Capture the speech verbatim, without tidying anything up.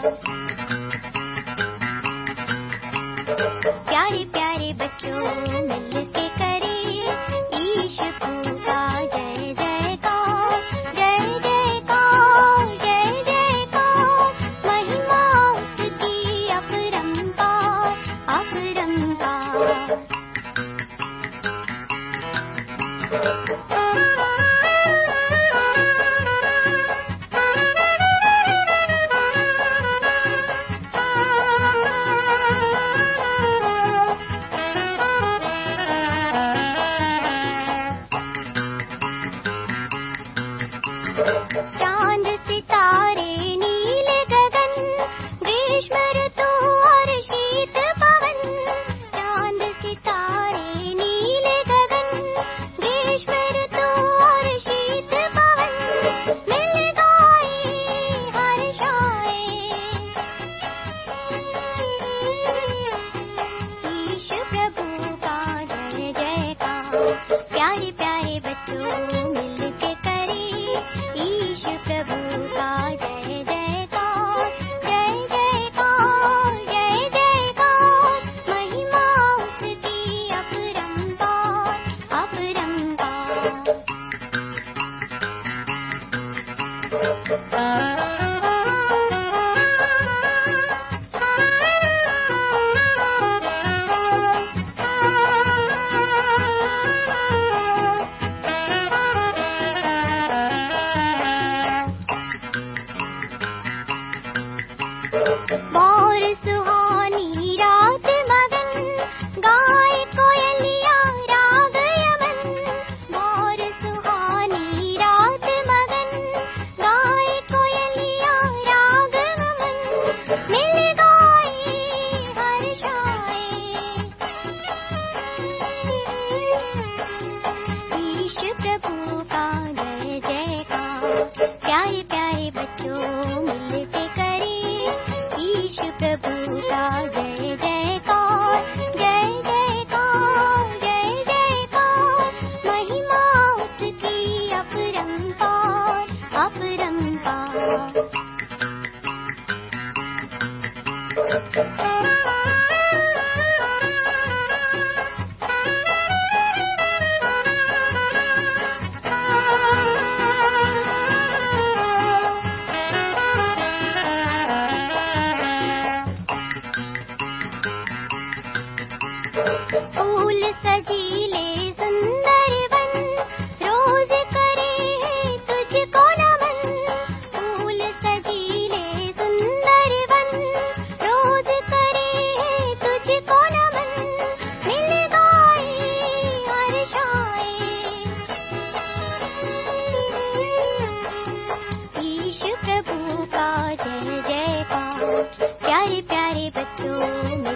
प्यारे प्यारे बच्चों मिलके करे ईशु का जय जयकार, जय जयकार, जय जयकार, महिमा उसकी अपरंपार, अपरंपार। चांद सितारे नीले गगन, ग्रीष्म ऋतु और शीत पवन। चांद सितारे नीले गगन, ग्रीष्म ऋतु और शीत पवन। मिल गाए हर्षाए ईशु प्रभु का जय जयकार। प्यारे प्यारे बच्चों मिलके करे ईशु प्रभु का जय जयकार, जय जयकार, जय जयकार, महिमा उसकी अपरंपार, अपरंपार। और सुहानी रात मगन, गाए कोयलिया राग यमन। और सुहानी रात मगन, गाए कोयलिया राग यमन। मिल गाए हर्षाए ईशु प्रभु का जय जयकार। प्यारे प्यारे बच्चों मिलके करे ईशु प्रभु का जय जयकार, जय जयकार, जय जयकार, महिमा उसकी अपरंपार, अपरंपार। फूल सजीले सुंदर वन, रोज करे है तुझको नमन। फूल सजीले सुंदर वन, रोज करे है तुझको नमन। मिल गाए हर्षाए ईशु प्रभु का जय जयकार। प्यारे प्यारे बच्चों